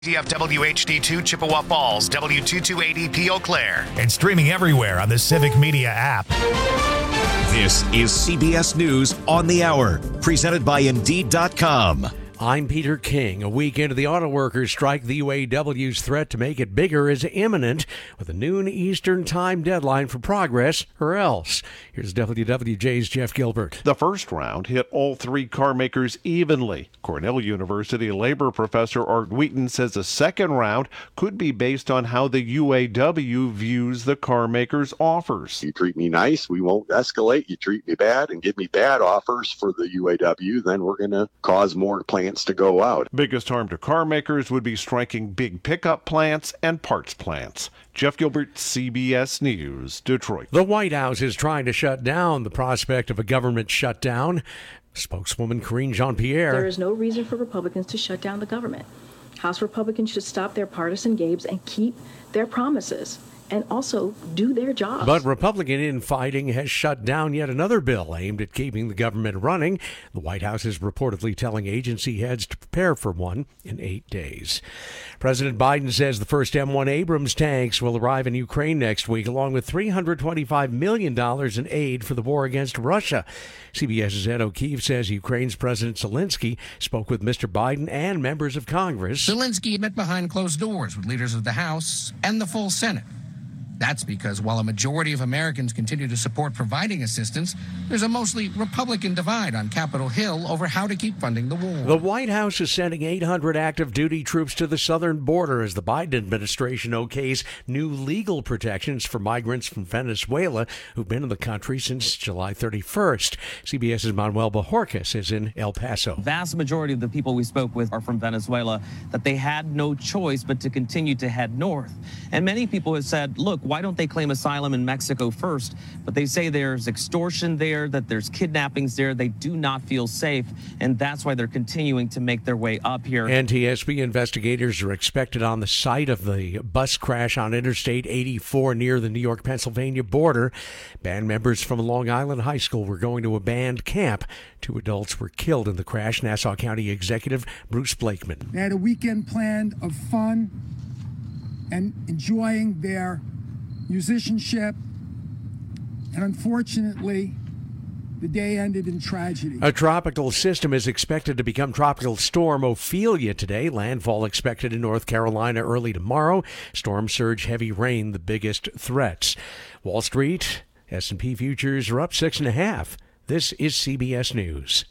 DFWHD2 Chippewa Falls, W228EP Eau Claire. And streaming everywhere on the Civic Media app. This is CBS News on the Hour, presented by Indeed.com. I'm Peter King. A week into the auto workers' strike, the UAW's threat to make it bigger is imminent, with a noon Eastern time deadline for progress or else. Here's WWJ's Jeff Gilbert. The first round hit all three car makers evenly. Cornell University labor professor Art Wheaton says the second round could be based on how the UAW views the car makers' offers. You treat me nice, we won't escalate. You treat me bad and give me bad offers for the UAW, then we're going to cause more plants to go out. Biggest harm to car makers would be striking big pickup plants and parts plants. Jeff Gilbert, CBS News, Detroit. The White House is trying to shut down the prospect of a government shutdown. Spokeswoman Karine Jean-Pierre. There is no reason for Republicans to shut down the government. House Republicans should stop their partisan games and keep their promises, and also do their jobs. But Republican infighting has shut down yet another bill aimed at keeping the government running. The White House is reportedly telling agency heads to prepare for one in 8 days. President Biden says the first M1 Abrams tanks will arrive in Ukraine next week, along with $325 million in aid for the war against Russia. CBS's Ed O'Keefe says Ukraine's President Zelensky spoke with Mr. Biden and members of Congress. Zelensky met behind closed doors with leaders of the House and the full Senate. That's because while a majority of Americans continue to support providing assistance, there's a mostly Republican divide on Capitol Hill over how to keep funding the war. The White House is sending 800 active duty troops to the southern border as the Biden administration okays new legal protections for migrants from Venezuela who've been in the country since July 31st. CBS's Manuel Bajorquez is in El Paso. The vast majority of the people we spoke with are from Venezuela, that they had no choice but to continue to head north. And many people have said, look, why don't they claim asylum in Mexico first? But they say there's extortion there, that there's kidnappings there. They do not feel safe, and that's why they're continuing to make their way up here. NTSB investigators are expected on the site of the bus crash on Interstate 84 near the New York-Pennsylvania border. Band members from Long Island High School were going to a band camp. 2 adults were killed in the crash. Nassau County Executive Bruce Blakeman. They had a weekend planned of fun and enjoying their musicianship, and unfortunately, the day ended in tragedy. A tropical system is expected to become Tropical Storm Ophelia today. Landfall expected in North Carolina early tomorrow. Storm surge, heavy rain, the biggest threats. Wall Street, S&P futures are up 6.5. This is CBS News.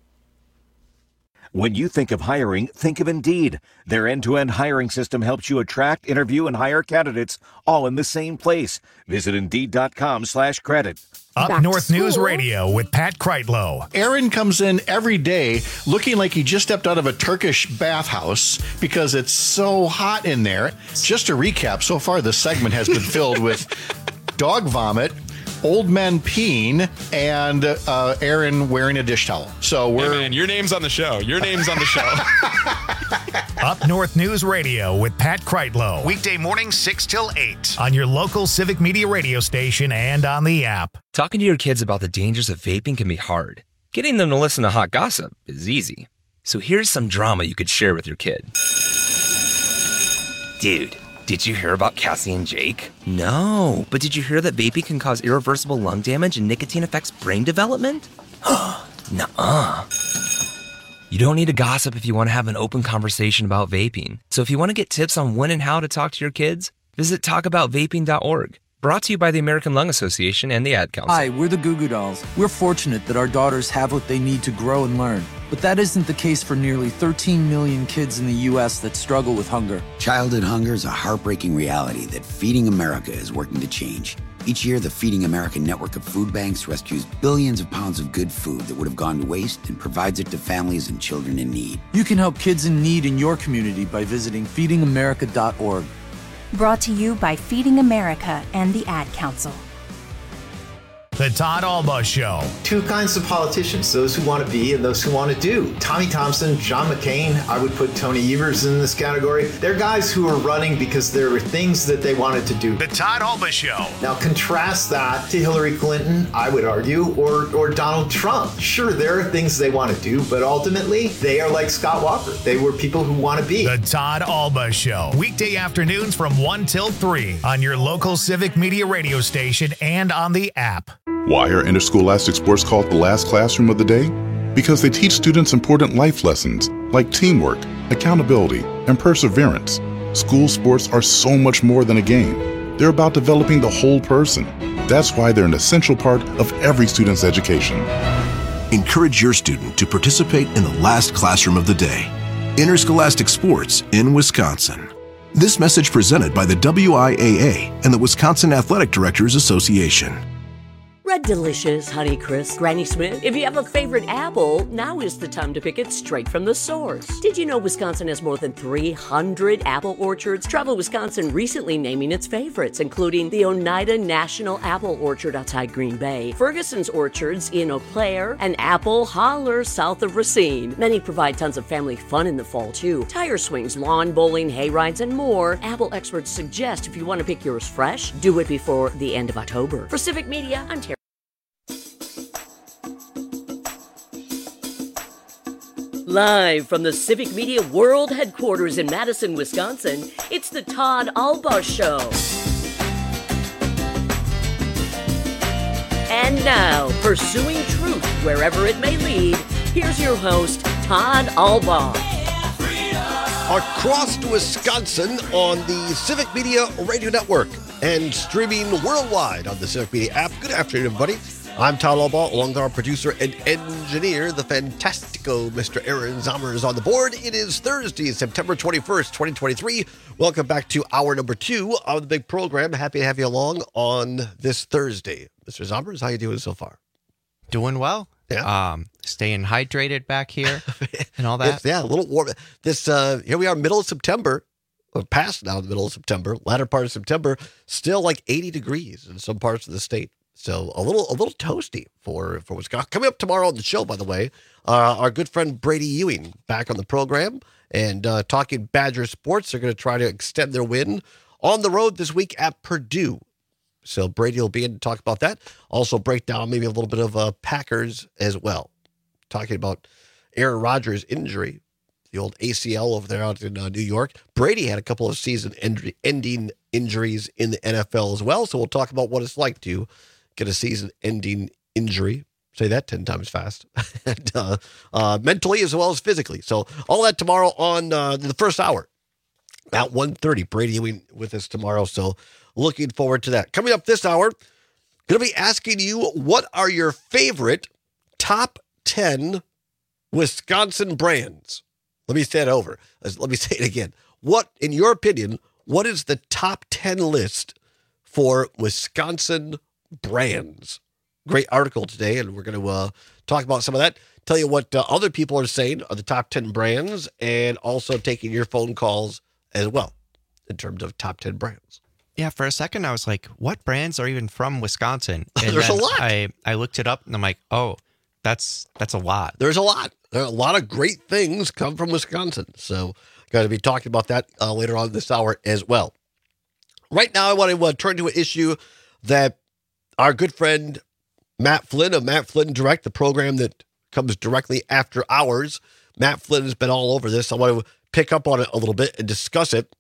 When you think of hiring, think of Indeed. Their end-to-end hiring system helps you attract, interview, and hire candidates all in the same place. Visit Indeed.com/credit. Up North News Radio with Pat Kreitlow. Aaron comes in every day looking like he just stepped out of a Turkish bathhouse because it's so hot in there. Just to recap, so far the segment has been filled with dog vomit, old men peeing, and Aaron wearing a dish towel. So we're... Hey man, your name's on the show. Your name's on the show. Up North News Radio with Pat Kreitlow. Weekday morning 6 till 8. On your local Civic Media radio station and on the app. Talking to your kids about the dangers of vaping can be hard. Getting them to listen to hot gossip is easy. So here's some drama you could share with your kid. Dude, did you hear about Cassie and Jake? No, but did you hear that vaping can cause irreversible lung damage and nicotine affects brain development? Nuh-uh. You don't need to gossip if you want to have an open conversation about vaping. So if you want to get tips on when and how to talk to your kids, visit talkaboutvaping.org. Brought to you by the American Lung Association and the Ad Council. Hi, we're the Goo Goo Dolls. We're fortunate that our daughters have what they need to grow and learn. But that isn't the case for nearly 13 million kids in the U.S. that struggle with hunger. Childhood hunger is a heartbreaking reality that Feeding America is working to change. Each year, the Feeding America network of food banks rescues billions of pounds of good food that would have gone to waste and provides it to families and children in need. You can help kids in need in your community by visiting feedingamerica.org. Brought to you by Feeding America and the Ad Council. The Todd Alba Show. Two kinds of politicians, those who want to be and those who want to do. Tommy Thompson, John McCain, I would put Tony Evers in this category. They're guys who are running because there were things that they wanted to do. The Todd Alba Show. Now contrast that to Hillary Clinton, I would argue, or Donald Trump. Sure, there are things they want to do, but ultimately they are like Scott Walker. They were people who want to be. The Todd Alba Show. Weekday afternoons from 1 till 3 on your local Civic Media radio station and on the app. Why are interscholastic sports called the last classroom of the day? Because they teach students important life lessons like teamwork, accountability, and perseverance. School sports are so much more than a game. They're about developing the whole person. That's why they're an essential part of every student's education. Encourage your student to participate in the last classroom of the day. Interscholastic sports in Wisconsin. This message presented by the WIAA and the Wisconsin Athletic Directors Association. Red Delicious, Honeycrisp, Granny Smith. If you have a favorite apple, now is the time to pick it straight from the source. Did you know Wisconsin has more than 300 apple orchards? Travel Wisconsin recently naming its favorites, including the Oneida National Apple Orchard outside Green Bay, Ferguson's Orchards in Eau Claire, and Apple Holler south of Racine. Many provide tons of family fun in the fall, too. Tire swings, lawn bowling, hay rides, and more. Apple experts suggest if you want to pick yours fresh, do it before the end of October. For Civic Media, I'm Terry. Live from the Civic Media World Headquarters in Madison, Wisconsin, it's the Todd Alba Show. And now, pursuing truth wherever it may lead, here's your host, Todd Alba. Across Wisconsin on the Civic Media Radio Network and streaming worldwide on the Civic Media app. Good afternoon, everybody. I'm Todd Alba, along with our producer and engineer, the fantastico Mr. Aaron Zomer is on the board. It is Thursday, September 21st, 2023. Welcome back to hour number 2 of the big program. Happy to have you along on this Thursday. Mr. Zomer, how you doing so far? Doing well. Yeah. Staying hydrated back here and all that. Yeah, a little warm. Here we are, middle of September. We're past now the middle of September, latter part of September, still like 80 degrees in some parts of the state. So a little toasty for Wisconsin. Coming up tomorrow on the show, by the way, our good friend Brady Ewing back on the program and talking Badger sports. They're going to try to extend their win on the road this week at Purdue. So Brady will be in to talk about that. Also break down maybe a little bit of Packers as well. Talking about Aaron Rodgers' injury, the old ACL over there out in New York. Brady had a couple of season-ending injuries in the NFL as well. So we'll talk about what it's like to get a season-ending injury. Say that 10 times fast. And, mentally as well as physically. So all that tomorrow on the first hour at 1:30. Brady with us tomorrow. So looking forward to that. Coming up this hour, going to be asking you, what are your favorite top 10 Wisconsin brands? Let me say it over. Let me say it again. What, in your opinion, what is the top 10 list for Wisconsin brands? Great article today, and we're going to talk about some of that. Tell you what other people are saying are the top 10 brands, and also taking your phone calls as well in terms of top 10 brands. Yeah, for a second I was like, what brands are even from Wisconsin? And There's a lot. I looked it up and I'm like, oh, that's a lot. There's a lot. There are a lot of great things come from Wisconsin. So got to be talking about that later on this hour as well. Right now, I want to turn to an issue that our good friend Matt Flynn of Matt Flynn Direct, the program that comes directly after ours. Matt Flynn has been all over this. I want to pick up on it a little bit and discuss it.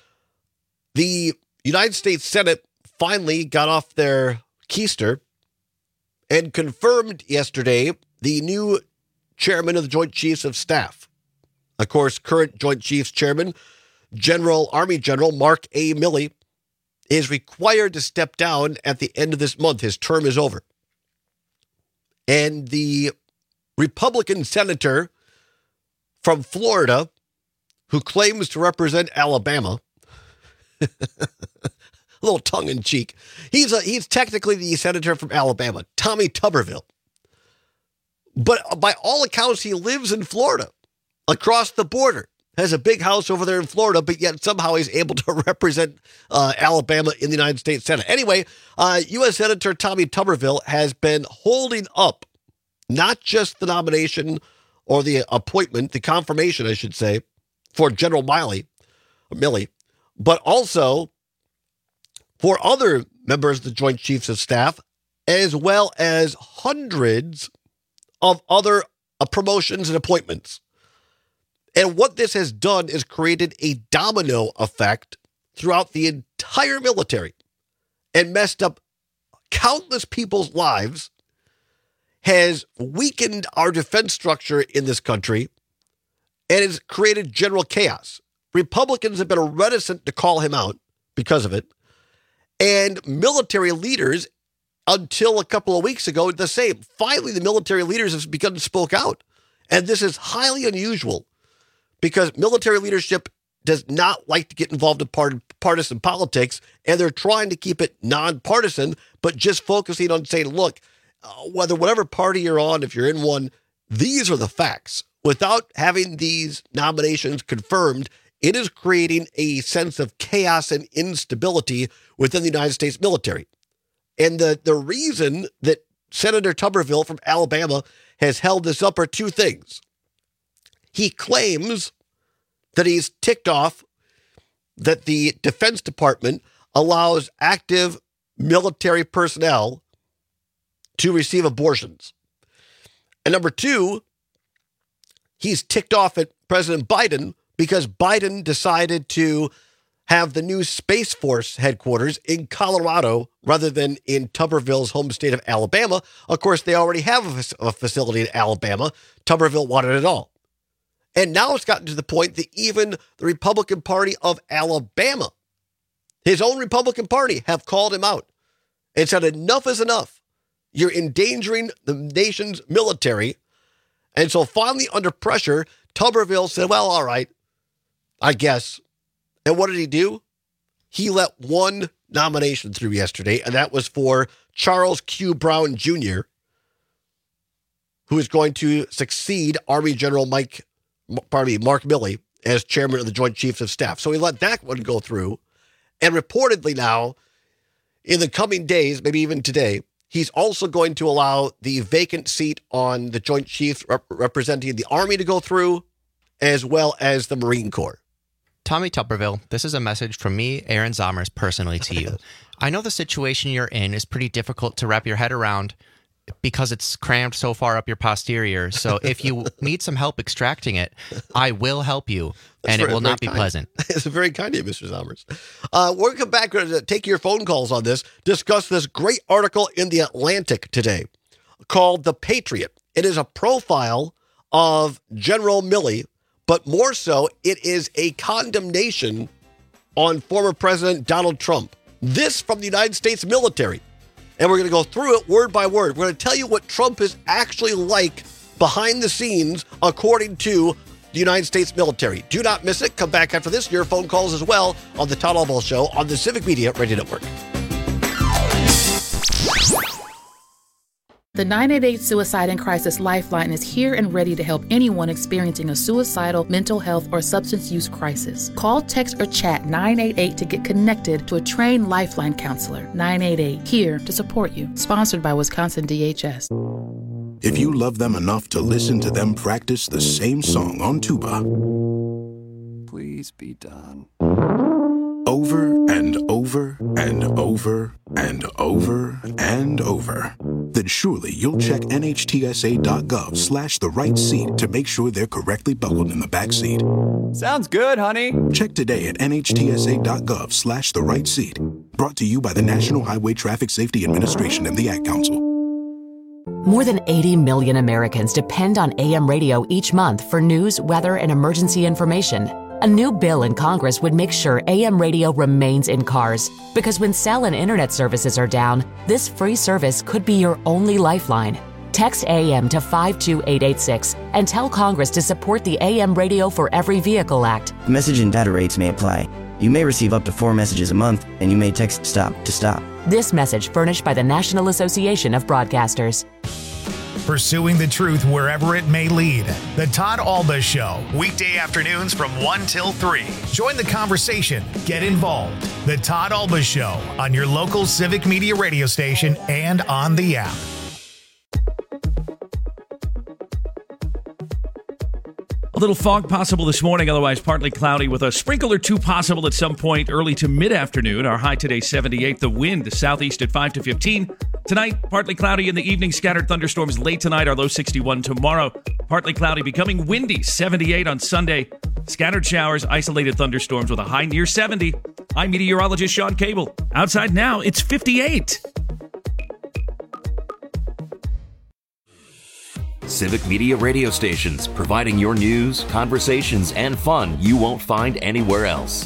The United States Senate finally got off their keister and confirmed yesterday the new chairman of the Joint Chiefs of Staff. Of course, current Joint Chiefs Chairman, Army General Mark A. Milley, is required to step down at the end of this month. His term is over. And the Republican senator from Florida, who claims to represent Alabama, a little tongue-in-cheek, he's technically the senator from Alabama, Tommy Tuberville. But by all accounts, he lives in Florida, across the border. has a big house over there in Florida, but yet somehow he's able to represent Alabama in the United States Senate. Anyway, U.S. Senator Tommy Tuberville has been holding up not just the nomination or the appointment, the confirmation, I should say, for General Milley, but also for other members of the Joint Chiefs of Staff, as well as hundreds of other promotions and appointments. And what this has done is created a domino effect throughout the entire military and messed up countless people's lives, has weakened our defense structure in this country, and has created general chaos. Republicans have been reticent to call him out because of it, and military leaders, until a couple of weeks ago, the same. Finally, the military leaders have begun to speak out, and this is highly unusual because military leadership does not like to get involved in partisan politics, and they're trying to keep it nonpartisan, but just focusing on saying, look, whatever party you're on, if you're in one, these are the facts. Without having these nominations confirmed, it is creating a sense of chaos and instability within the United States military. And the reason that Senator Tuberville from Alabama has held this up are two things. He claims that he's ticked off that the Defense Department allows active military personnel to receive abortions. And number two, he's ticked off at President Biden because Biden decided to have the new Space Force headquarters in Colorado rather than in Tuberville's home state of Alabama. Of course, they already have a facility in Alabama. Tuberville wanted it all. And now it's gotten to the point that even the Republican Party of Alabama, his own Republican Party, have called him out and said enough is enough. You're endangering the nation's military. And so finally, under pressure, Tuberville said, well, all right, I guess. And what did he do? He let one nomination through yesterday, and that was for Charles Q. Brown Jr., who is going to succeed Army General Mark Milley as chairman of the Joint Chiefs of Staff. So he let that one go through. And reportedly now, in the coming days, maybe even today, he's also going to allow the vacant seat on the Joint Chiefs representing the Army to go through, as well as the Marine Corps. Tommy Tuberville, this is a message from me, Aaron Zomers, personally to you. I know the situation you're in is pretty difficult to wrap your head around because it's crammed so far up your posterior. So if you need some help extracting it, I will help you, and it will not be pleasant. It's very kind of you, Mr. Zomers. We're going to come back to take your phone calls on this, discuss this great article in The Atlantic today called The Patriot. It is a profile of General Milley, but more so, it is a condemnation on former President Donald Trump. This from the United States military. And we're going to go through it word by word. We're going to tell you what Trump is actually like behind the scenes, according to the United States military. Do not miss it. Come back after this. Your phone calls as well on the Todd Albaugh Show on the Civic Media Radio Network. The 988 Suicide and Crisis Lifeline is here and ready to help anyone experiencing a suicidal, mental health, or substance use crisis. Call, text, or chat 988 to get connected to a trained Lifeline counselor. 988, here to support you. Sponsored by Wisconsin DHS. If you love them enough to listen to them practice the same song on tuba, please be done. Over and over and over and over and over, then surely you'll check NHTSA.gov/the right seat to make sure they're correctly buckled in the back seat. Sounds good, honey. Check today at NHTSA.gov/the right seat. Brought to you by the National Highway Traffic Safety Administration and the Ad Council. More than 80 million Americans depend on AM radio each month for news, weather, and emergency information. A new bill in Congress would make sure AM radio remains in cars, because when cell and internet services are down, this free service could be your only lifeline. Text AM to 52886 and tell Congress to support the AM Radio for Every Vehicle Act. Message and data rates may apply. You may receive up to 4 messages a month, and you may text STOP to stop. This message furnished by the National Association of Broadcasters. pursuing the truth wherever it may lead. The Todd Alba Show, weekday afternoons from 1 till 3. Join the conversation. Get involved. The Todd Alba Show on your local Civic Media radio station and on the app. A little fog possible this morning, otherwise partly cloudy with a sprinkle or two possible at some point early to mid-afternoon. Our high today 78. The wind southeast at 5 to 15. Tonight, partly cloudy in the evening. Scattered thunderstorms late tonight. Our low 61 tomorrow. Partly cloudy, becoming windy. 78 on Sunday. Scattered showers, isolated thunderstorms with a high near 70. I'm meteorologist Sean Cable. Outside now, it's 58. Civic Media radio stations, providing your news, conversations, and fun you won't find anywhere else.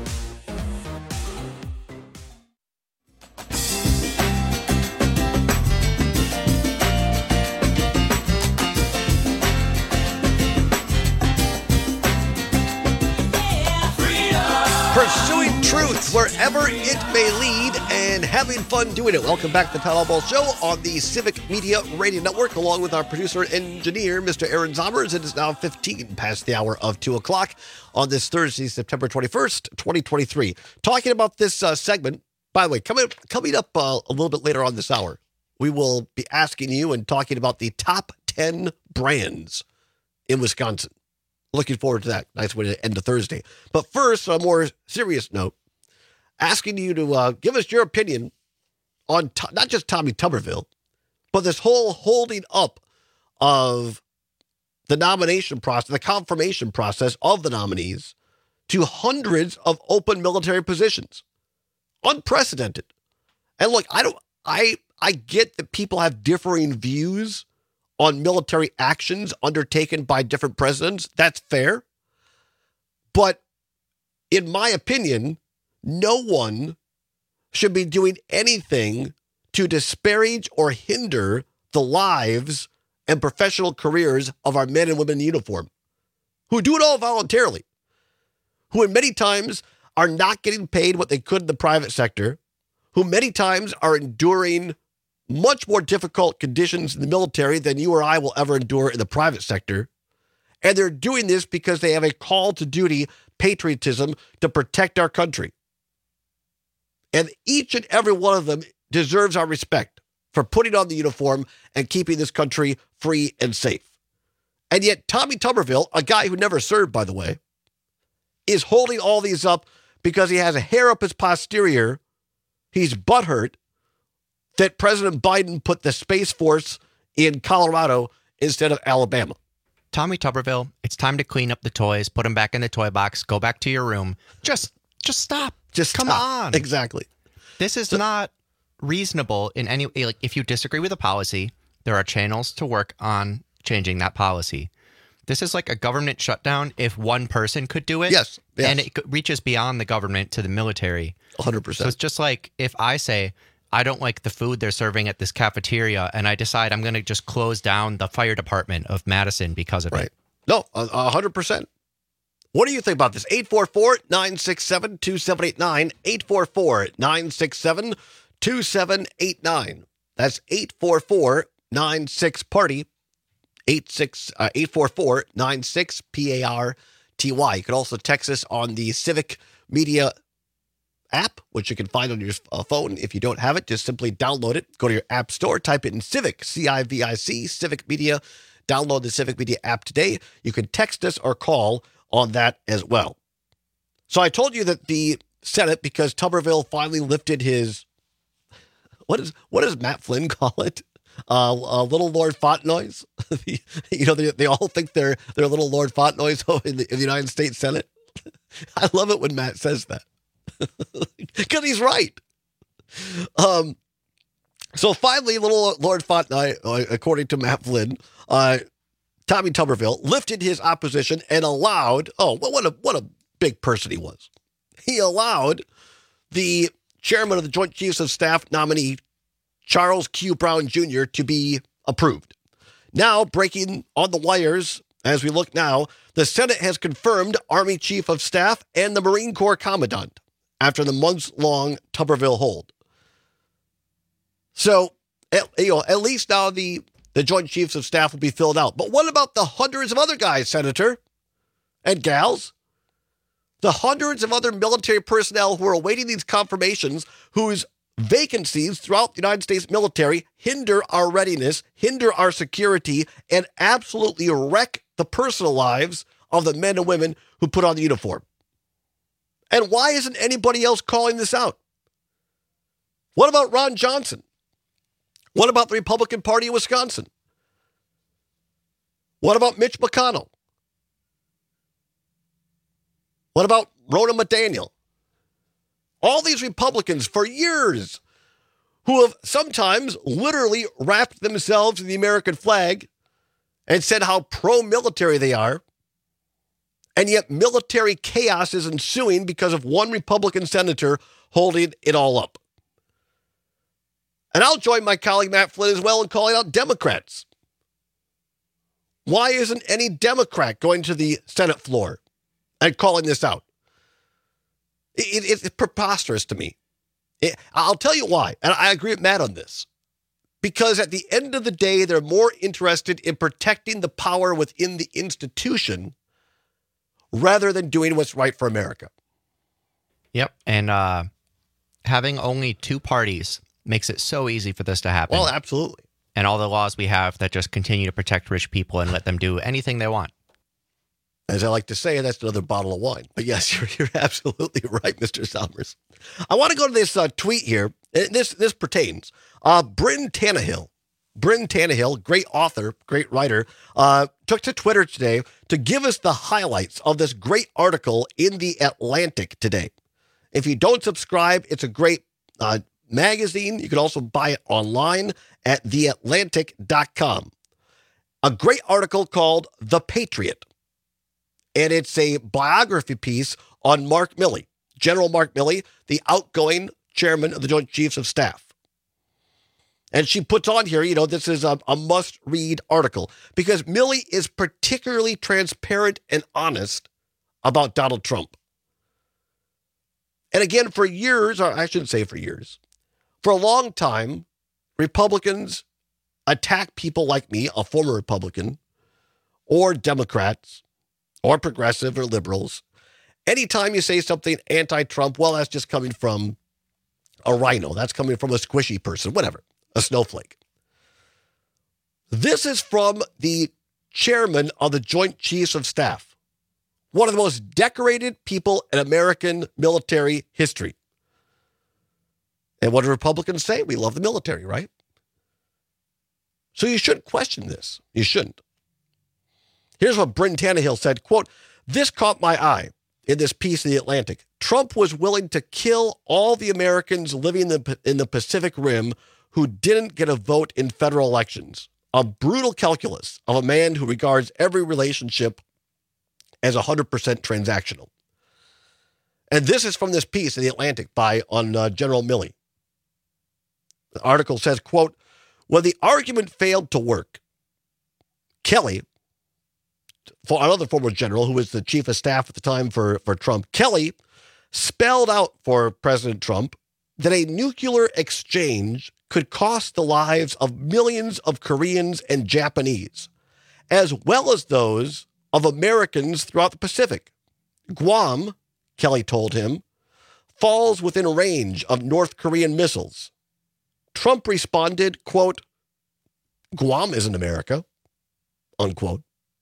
Pursuing truth wherever it may lead and having fun doing it. Welcome back to the Todd Alba Show on the Civic Media Radio Network, along with our producer and engineer, Mr. Aaron Zommers. It is now 15 past the hour of 2 o'clock on this Thursday, September 21st, 2023. Talking about this segment, by the way, coming up a little bit later on this hour, we will be asking you and talking about the top 10 brands in Wisconsin. Looking forward to that. Nice way to end the Thursday. But first, on a more serious note, asking you to give us your opinion on not just Tommy Tuberville, but this whole holding up of the nomination process, the confirmation process of the nominees to hundreds of open military positions. Unprecedented. And look, I get that people have differing views on military actions undertaken by different presidents. That's fair. But in my opinion, no one should be doing anything to disparage or hinder the lives and professional careers of our men and women in uniform, who do it all voluntarily, who in many times are not getting paid what they could in the private sector, who many times are enduring much more difficult conditions in the military than you or I will ever endure in the private sector. And they're doing this because they have a call to duty patriotism to protect our country. And each and every one of them deserves our respect for putting on the uniform and keeping this country free and safe. And yet Tommy Tuberville, a guy who never served, by the way, is holding all these up because he has a hair up his posterior. He's butthurt that President Biden put the Space Force in Colorado instead of Alabama. Tommy Tuberville, it's time to clean up the toys, put them back in the toy box, go back to your room. Just stop. Come on. Exactly. This is not reasonable in any, like, if you disagree with a policy, there are channels to work on changing that policy. This is like a government shutdown if one person could do it. Yes. And it reaches beyond the government to the military. 100%. So it's just like if I say, I don't like the food they're serving at this cafeteria, and I decide I'm going to just close down the fire department of Madison because of it. No, 100%. What do you think about this? 844-967-2789. 844-967-2789. That's 844-96-PARTY. 844-96-PARTY. You can also text us on the Civic Media app, which you can find on your phone. If you don't have it, just simply download it. Go to your app store, type it in Civic, C-I-V-I-C, Civic Media. Download the Civic Media app today. You can text us or call on that as well. So I told you that the Senate, because Tuberville finally lifted his, what does Matt Flynn call it? Little Lord Fontenoys. They all think they're little Lord Fontenoys in the United States Senate. I love it when Matt says that. Because he's right. So finally, little Lord Fontenoy, according to Matt Flynn, Tommy Tuberville lifted his opposition and allowed, what a big person he was. He allowed the chairman of the Joint Chiefs of Staff nominee, Charles Q. Brown Jr., to be approved. Now, breaking on the wires as we look now, the Senate has confirmed Army Chief of Staff and the Marine Corps Commandant after the months-long Tuberville hold. So, at least now the the Joint Chiefs of Staff will be filled out. But what about the hundreds of other guys, Senator and gals? The hundreds of other military personnel who are awaiting these confirmations, whose vacancies throughout the United States military hinder our readiness, hinder our security, and absolutely wreck the personal lives of the men and women who put on the uniform. And why isn't anybody else calling this out? What about Ron Johnson? What about the Republican Party of Wisconsin? What about Mitch McConnell? What about Ronna McDaniel? All these Republicans for years who have sometimes literally wrapped themselves in the American flag and said how pro-military they are, and yet military chaos is ensuing because of one Republican senator holding it all up. And I'll join my colleague Matt Flynn as well in calling out Democrats. Why isn't any Democrat going to the Senate floor and calling this out? It's preposterous to me. I'll tell you why, and I agree with Matt on this. Because at the end of the day, they're more interested in protecting the power within the institution rather than doing what's right for America. Yep, and having only two parties makes it so easy for this to happen. Well, absolutely. And all the laws we have that just continue to protect rich people and let them do anything they want. As I like to say, that's another bottle of wine. But yes, you're absolutely right, Mr. Somers. I want to go to this tweet here. This pertains. Bryn Tannehill, great author, great writer, took to Twitter today to give us the highlights of this great article in The Atlantic today. If you don't subscribe, it's a great magazine. You can also buy it online at theatlantic.com. A great article called The Patriot. And it's a biography piece on Mark Milley, General Mark Milley, the outgoing chairman of the Joint Chiefs of Staff. And she puts on here, this is a must-read article because Milley is particularly transparent and honest about Donald Trump. And again, for years, or I shouldn't say for years, for a long time, Republicans attack people like me, a former Republican, or Democrats, or progressive or liberals. Anytime you say something anti-Trump, well, that's just coming from a rhino. That's coming from a squishy person, whatever, a snowflake. This is from the chairman of the Joint Chiefs of Staff, one of the most decorated people in American military history. And what do Republicans say? We love the military, right? So you shouldn't question this. You shouldn't. Here's what Bryn Tannehill said, quote, "This caught my eye in this piece of The Atlantic. Trump was willing to kill all the Americans living in the Pacific Rim who didn't get a vote in federal elections. A brutal calculus of a man who regards every relationship as 100% transactional." And this is from this piece in The Atlantic on General Milley. The article says, quote, "When the argument failed to work, Kelly," for another former general who was the chief of staff at the time for Trump, Kelly spelled out for President Trump that a nuclear exchange could cost the lives of millions of Koreans and Japanese, as well as those of Americans throughout the Pacific. Guam, Kelly told him, falls within range of North Korean missiles. Trump responded, quote, "Guam isn't America," unquote.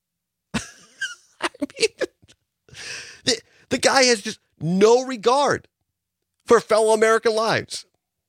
I mean, the guy has just no regard for fellow American lives.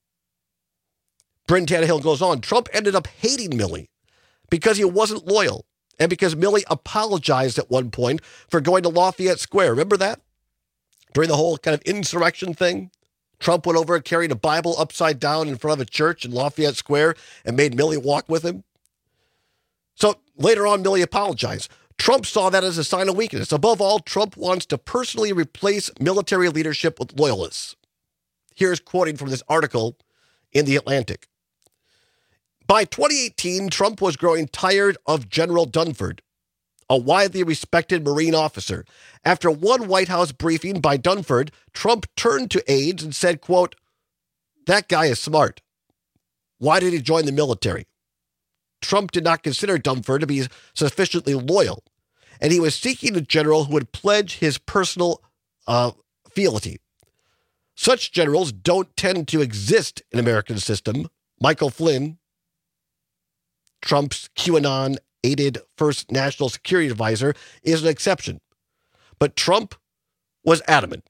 Bryn Tannehill goes on, Trump ended up hating Milley because he wasn't loyal and because Milley apologized at one point for going to Lafayette Square. Remember that? During the whole kind of insurrection thing, Trump went over and carried a Bible upside down in front of a church in Lafayette Square and made Milley walk with him. So later on, Milley apologized. Trump saw that as a sign of weakness. Above all, Trump wants to personally replace military leadership with loyalists. Here's quoting from this article in The Atlantic. By 2018, Trump was growing tired of General Dunford, a widely respected Marine officer. After one White House briefing by Dunford, Trump turned to aides and said, quote, "That guy is smart. Why did he join the military?" Trump did not consider Dunford to be sufficiently loyal, and he was seeking a general who would pledge his personal fealty. Such generals don't tend to exist in American system. Michael Flynn, Trump's QAnon-aided first national security advisor, is an exception. But Trump was adamant.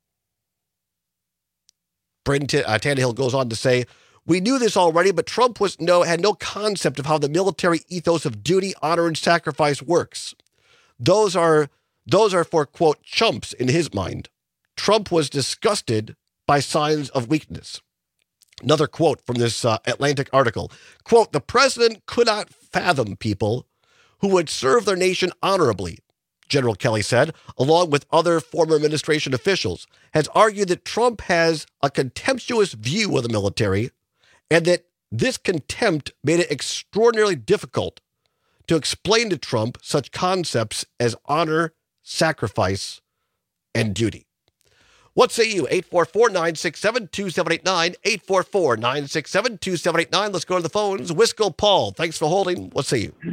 Brendan Tannehill goes on to say, "We knew this already, but Trump had no concept of how the military ethos of duty, honor, and sacrifice works. Those are for, quote, chumps in his mind. Trump was disgusted by signs of weakness." Another quote from this Atlantic article. Quote, "The president could not fathom people who would serve their nation honorably," General Kelly said, along with other former administration officials, has argued that Trump has a contemptuous view of the military and that this contempt made it extraordinarily difficult to explain to Trump such concepts as honor, sacrifice, and duty. What say you? 844-967-2789, 844-967-2789. Let's go to the phones. Wisco Paul, thanks for holding. What say you?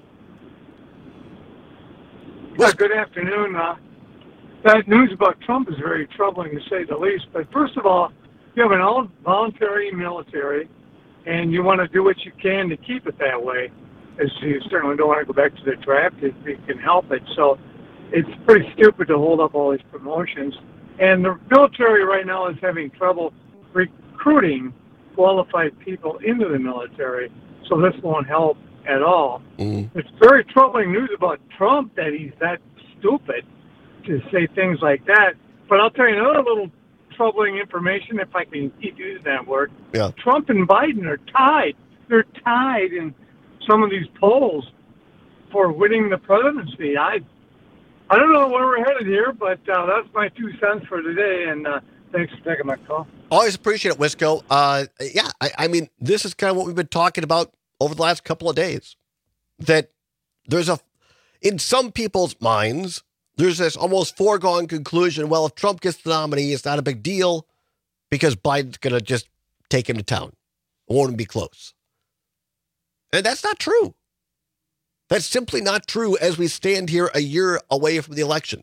Good afternoon. That news about Trump is very troubling, to say the least. But first of all, you have an voluntary military, and you want to do what you can to keep it that way, as you certainly don't want to go back to the draft if you can help it. So it's pretty stupid to hold up all these promotions. And the military right now is having trouble recruiting qualified people into the military, so this won't help at all. It's very troubling news about Trump that he's that stupid to say things like that. But I'll tell you another little troubling information, if I can keep using that word. Yeah. Trump and Biden are tied. They're tied in some of these polls for winning the presidency. I don't know where we're headed here, but that's my 2 cents for today, and thanks for taking my call. Always appreciate it, Wisco. I mean, this is kind of what we've been talking about over the last couple of days, that in some people's minds, there's this almost foregone conclusion, well, if Trump gets the nominee, it's not a big deal because Biden's going to just take him to town. It won't even be close. And that's not true. That's simply not true as we stand here a year away from the election.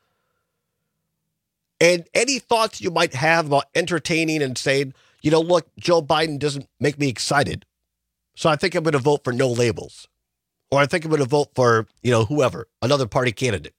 And any thoughts you might have about entertaining and saying, look, Joe Biden doesn't make me excited, so I think I'm going to vote for no labels. Or I think I'm going to vote for, whoever, another party candidate.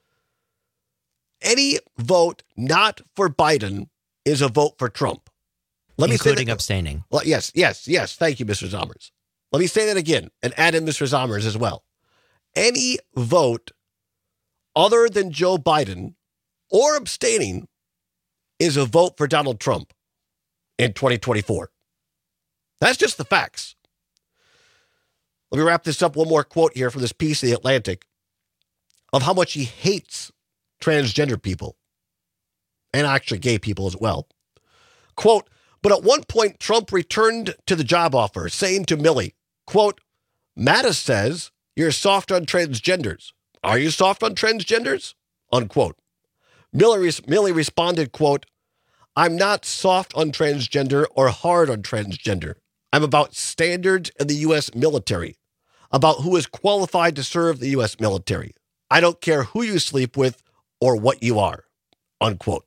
Any vote not for Biden is a vote for Trump. Including abstaining. Well, yes. Thank you, Mr. Zommers. Let me say that again and add in Mr. Zommers as well. Any vote other than Joe Biden or abstaining is a vote for Donald Trump in 2024. That's just the facts. Let me wrap this up. One more quote here from this piece of The Atlantic of how much he hates transgender people and actually gay people as well. Quote, "But at one point, Trump returned to the job offer, saying to Milley, quote, Mattis says you're soft on transgenders. Are you soft on transgenders? Unquote. Milley responded, quote, I'm not soft on transgender or hard on transgender. I'm about standards in the U.S. military, about who is qualified to serve the U.S. military. I don't care who you sleep with or what you are, unquote.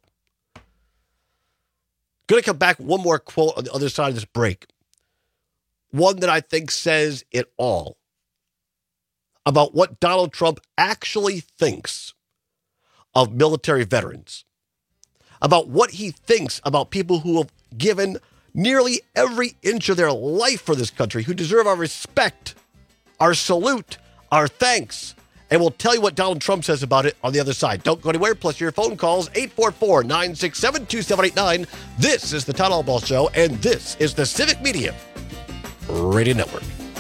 Going to come back one more quote on the other side of this break. One that I think says it all about what Donald Trump actually thinks of military veterans, about what he thinks about people who have given nearly every inch of their life for this country, who deserve our respect, our salute, our thanks. And we'll tell you what Donald Trump says about it on the other side. Don't go anywhere, plus your phone calls, 844-967-2789. This is the Todd Albaugh Show, and this is the Civic Media Radio Network.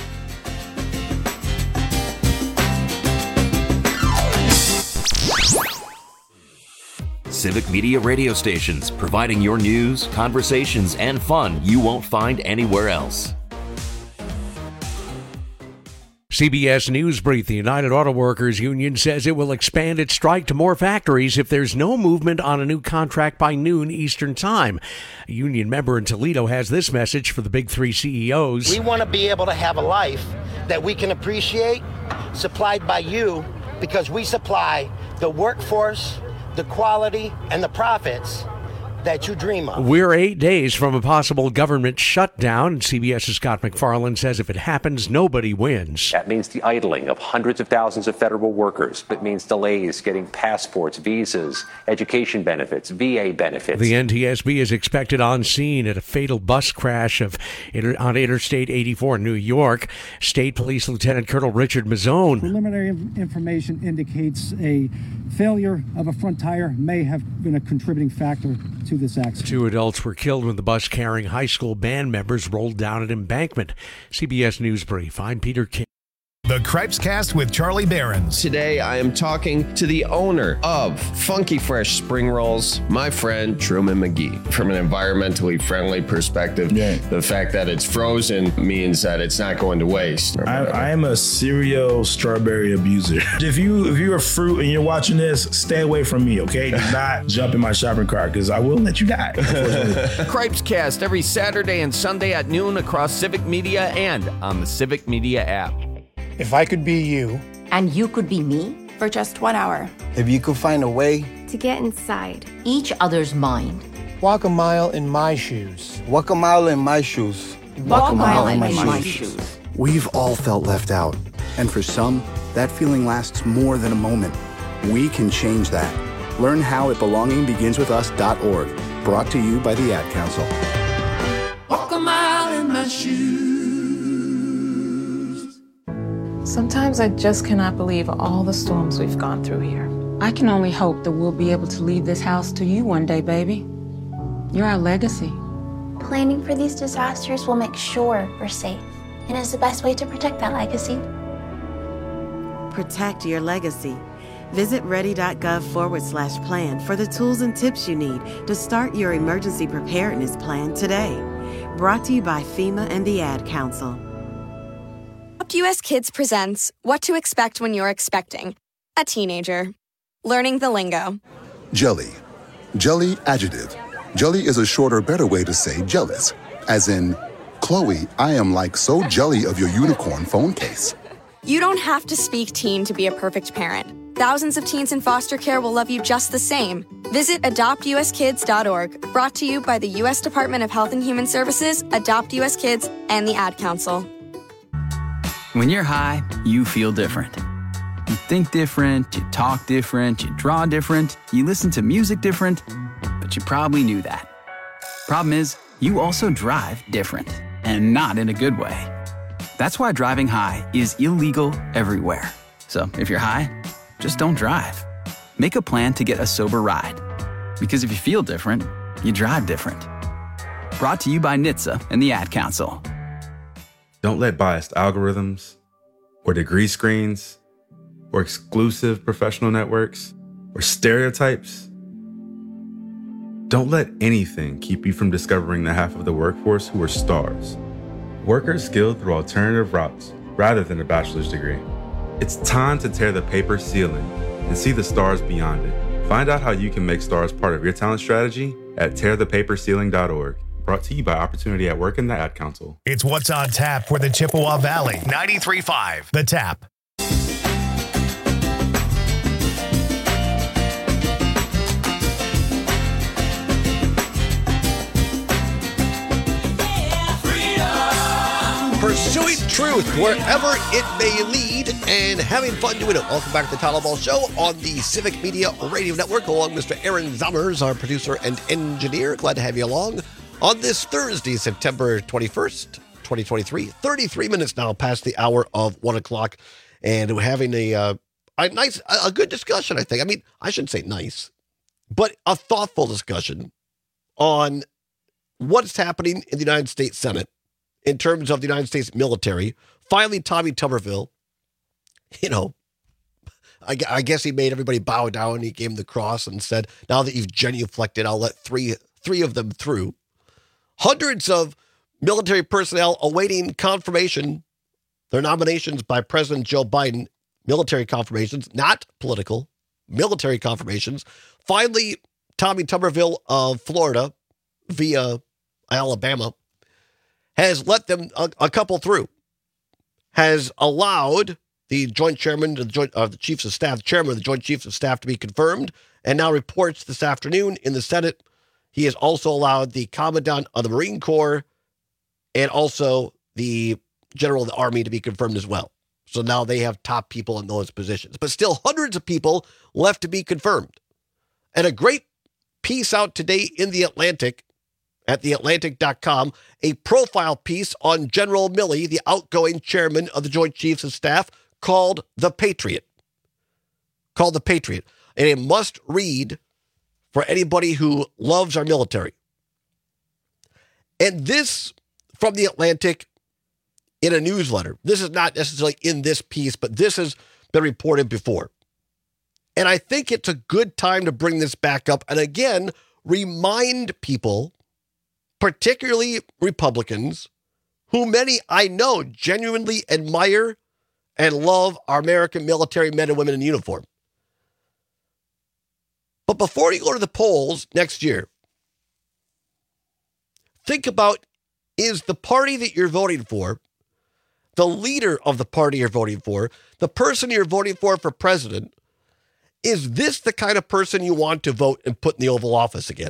Civic Media radio stations, providing your news, conversations, and fun you won't find anywhere else. CBS News Brief, the United Auto Workers Union says it will expand its strike to more factories if there's no movement on a new contract by noon Eastern Time. A union member in Toledo has this message for the Big Three CEOs. We want to be able to have a life that we can appreciate, supplied by you, because we supply the workforce, the quality, and the profits that you dream of. We're 8 days from a possible government shutdown. CBS's Scott McFarland says if it happens, nobody wins. That means the idling of hundreds of thousands of federal workers. It means delays getting passports, visas, education benefits, VA benefits. The NTSB is expected on scene at a fatal bus crash on Interstate 84 in New York. State Police Lieutenant Colonel Richard Mazzone. Preliminary information indicates a failure of a front tire may have been a contributing factor to this accident. 2 adults were killed when the bus carrying high school band members rolled down an embankment. CBS News Brief. I'm Peter King. The Cripes Cast with Charlie Behrens. Today, I am talking to the owner of Funky Fresh Spring Rolls, my friend Truman McGee. From an environmentally friendly perspective, the fact that it's frozen means that it's not going to waste. I am a serial strawberry abuser. If you're a fruit and you're watching this, stay away from me, okay? Do not jump in my shopping cart because I will let you die. Cripes Cast every Saturday and Sunday at noon across Civic Media and on the Civic Media app. If I could be you. And you could be me? For just 1 hour. If you could find a way. To get inside. Each other's mind. Walk a mile in my shoes. Walk a mile in my shoes. Walk a mile in my shoes. We've all felt left out. And for some, that feeling lasts more than a moment. We can change that. Learn how at belongingbeginswithus.org. Brought to you by the Ad Council. Walk a mile in my shoes. Sometimes I just cannot believe all the storms we've gone through here. I can only hope that we'll be able to leave this house to you one day, baby. You're our legacy. Planning for these disasters will make sure we're safe, and is the best way to protect that legacy. Protect your legacy. Visit ready.gov/plan for the tools and tips you need to start your emergency preparedness plan today. Brought to you by FEMA and the Ad Council. US Kids presents What to Expect When You're Expecting a Teenager. Learning the lingo. Jelly. Jelly adjective. Jelly is a shorter, better way to say jealous. As in, Chloe, I am like so jelly of your unicorn phone case. You don't have to speak teen to be a perfect parent. Thousands of teens in foster care will love you just the same. Visit adoptuskids.org. Brought to you by the U.S. Department of Health and Human Services, Adopt U.S. Kids, and the Ad Council. When you're high, you feel different. You think different, you talk different, you draw different, you listen to music different, but you probably knew that. Problem is, you also drive different, and not in a good way. That's why driving high is illegal everywhere. So if you're high, just don't drive. Make a plan to get a sober ride. Because if you feel different, you drive different. Brought to you by NHTSA and the Ad Council. Don't let biased algorithms or degree screens or exclusive professional networks or stereotypes. Don't let anything keep you from discovering the half of the workforce who are stars. Workers skilled through alternative routes rather than a bachelor's degree. It's time to tear the paper ceiling and see the stars beyond it. Find out how you can make stars part of your talent strategy at tearthepaperceiling.org. Brought to you by Opportunity at Work and the Ad Council. It's What's on Tap for the Chippewa Valley. 93.5 The Tap. Pursuing truth wherever it may lead and having fun doing it. Welcome back to the Todd Ball Show on the Civic Media Radio Network, along with Mr. Aaron Zommers, our producer and engineer. Glad to have you along on this Thursday, September 21st, 2023. 33 minutes now past the hour of 1 o'clock, and we're having a good discussion, I think. I mean, I shouldn't say nice, but a thoughtful discussion on what's happening in the United States Senate in terms of the United States military. Finally, Tommy Tuberville, I guess he made everybody bow down. He gave him the cross and said, now that you've genuflected, I'll let three of them through. Hundreds of military personnel awaiting confirmation Their nominations by President Joe Biden, military confirmations, not political, military confirmations. Finally, Tommy Tuberville of Florida via Alabama has let them a couple through, has allowed the Joint Chairman of the Chiefs of Staff, Chairman of the Joint Chiefs of Staff to be confirmed, and now reports this afternoon in the Senate. He has also allowed the Commandant of the Marine Corps and also the General of the Army to be confirmed as well. So now they have top people in those positions, but still hundreds of people left to be confirmed. And a great piece out today in The Atlantic, at theatlantic.com, a profile piece on General Milley, the outgoing chairman of the Joint Chiefs of Staff, called The Patriot. Called The Patriot. And a must read for anybody who loves our military. And this from The Atlantic in a newsletter. This is not necessarily in this piece, but this has been reported before. And I think it's a good time to bring this back up and again, remind people, particularly Republicans, who many I know genuinely admire and love our American military men and women in uniform. But before you go to the polls next year, think about, is the party that you're voting for, the leader of the party you're voting for, the person you're voting for president, is this the kind of person you want to vote and put in the Oval Office again?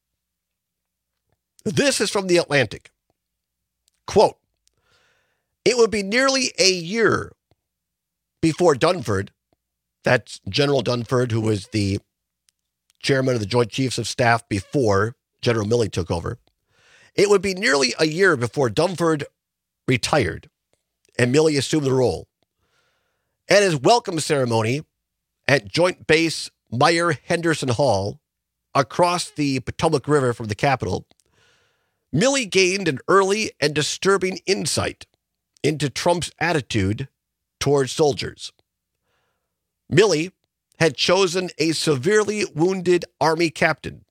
This is from The Atlantic. Quote, it would be nearly a year before Dunford, that's General Dunford, who was the chairman of the Joint Chiefs of Staff before General Milley took over. It would be nearly a year before Dunford retired and Milley assumed the role. At his welcome ceremony at Joint Base Meyer Henderson Hall across the Potomac River from the Capitol, Milley gained an early and disturbing insight into Trump's attitude towards soldiers. Milley had chosen a severely wounded Army captain,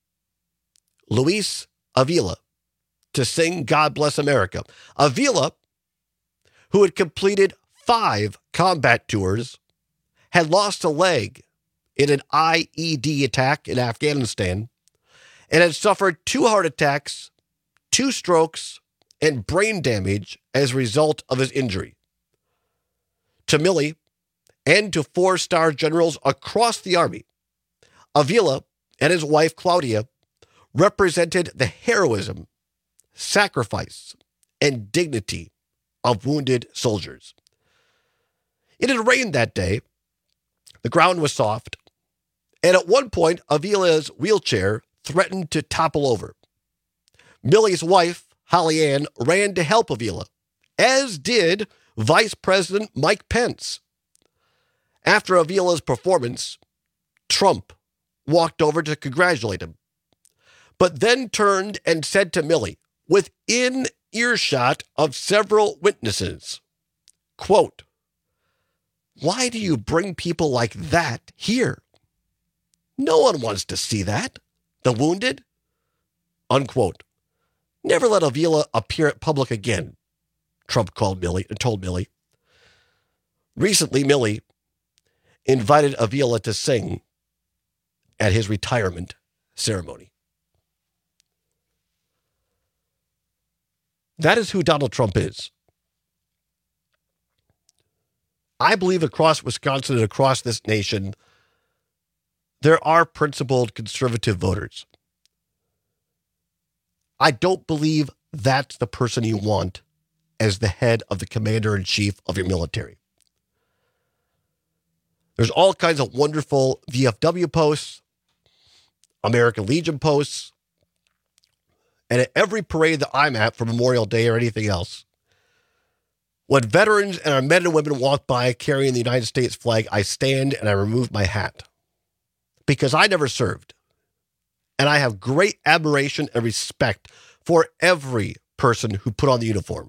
Luis Avila, to sing God Bless America. Avila, who had completed 5 combat tours, had lost a leg in an IED attack in Afghanistan, and had suffered 2 heart attacks, 2 strokes, and brain damage as a result of his injury. To Milley and to 4-star generals across the Army, Avila and his wife Claudia represented the heroism, sacrifice, and dignity of wounded soldiers. It had rained that day. The ground was soft, and at one point, Avila's wheelchair threatened to topple over. Milley's wife, Holly Ann, ran to help Avila, as did Vice President Mike Pence. After Avila's performance, Trump walked over to congratulate him, but then turned and said to Milley, within earshot of several witnesses, quote, why do you bring people like that here? No one wants to see that. The wounded? Unquote. Never let Avila appear at public again, Trump told Milley. Recently, Milley invited Avila to sing at his retirement ceremony. That is who Donald Trump is. I believe across Wisconsin and across this nation, there are principled conservative voters. I don't believe that's the person you want as the head of the commander-in-chief of your military. There's all kinds of wonderful VFW posts, American Legion posts, and at every parade that I'm at for Memorial Day or anything else, when veterans and our men and women walk by carrying the United States flag, I stand and I remove my hat because I never served. And I have great admiration and respect for every person who put on the uniform,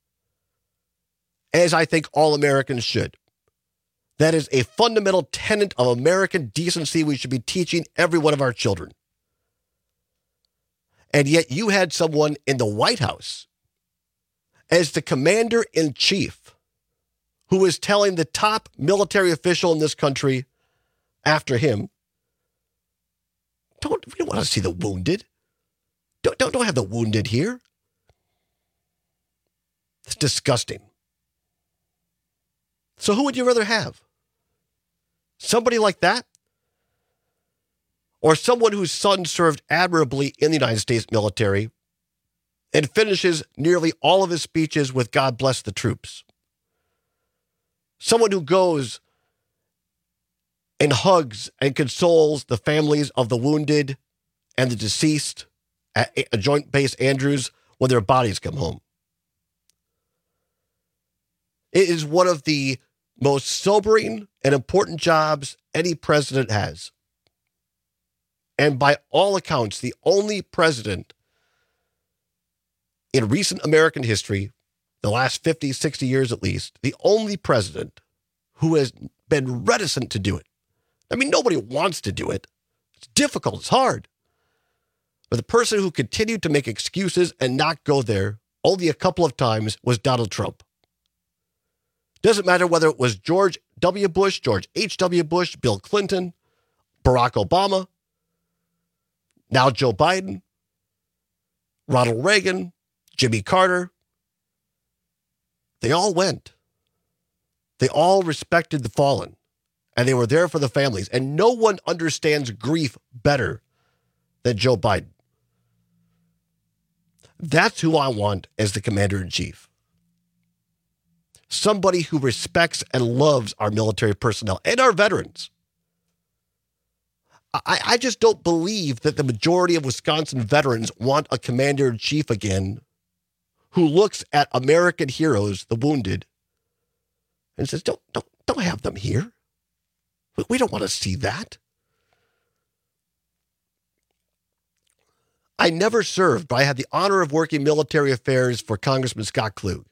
as I think all Americans should. That is a fundamental tenet of American decency we should be teaching every one of our children. And yet you had someone in the White House as the commander-in-chief who is telling the top military official in this country after him, we don't want to see the wounded. Don't have the wounded here. It's disgusting. So who would you rather have? Somebody like that? Or someone whose son served admirably in the United States military and finishes nearly all of his speeches with God bless the troops? Someone who goes and hugs and consoles the families of the wounded and the deceased at a Joint Base Andrews when their bodies come home. It is one of the most sobering and important jobs any president has. And by all accounts, the only president in recent American history, the last 50, 60 years at least, the only president who has been reticent to do it. I mean, nobody wants to do it. It's difficult. It's hard. But the person who continued to make excuses and not go there only a couple of times was Donald Trump. Doesn't matter whether it was George W. Bush, George H.W. Bush, Bill Clinton, Barack Obama, now Joe Biden, Ronald Reagan, Jimmy Carter. They all went. They all respected the fallen, and they were there for the families. And no one understands grief better than Joe Biden. That's who I want as the commander-in-chief. Somebody who respects and loves our military personnel and our veterans. I just don't believe that the majority of Wisconsin veterans want a commander-in-chief again who looks at American heroes, the wounded, and says, don't have them here. We don't want to see that. I never served, but I had the honor of working military affairs for Congressman Scott Klug.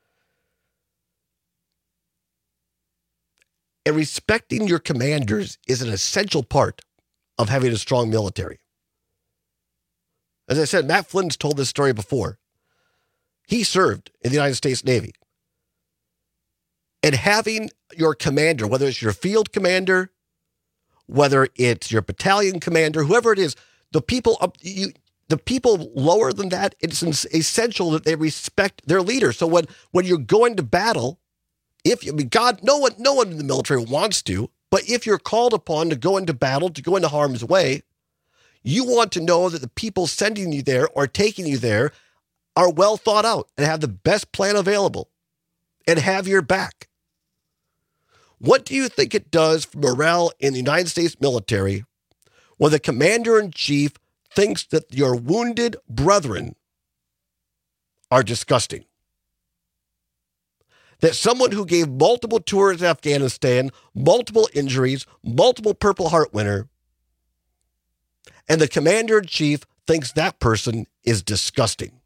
And respecting your commanders is an essential part of having a strong military. As I said, Matt Flynn's told this story before. He served in the United States Navy. And having your commander, whether it's your field commander, whether it's your battalion commander, whoever it is, the people lower than that, it's essential that they respect their leader. So when you're going to battle, no one in the military wants to, but if you're called upon to go into battle, to go into harm's way, you want to know that the people sending you there or taking you there are well thought out and have the best plan available and have your back. What do you think it does for morale in the United States military when the commander-in-chief thinks that your wounded brethren are disgusting? That someone who gave multiple tours in Afghanistan, multiple injuries, multiple Purple Heart winner, and the commander-in-chief thinks that person is disgusting.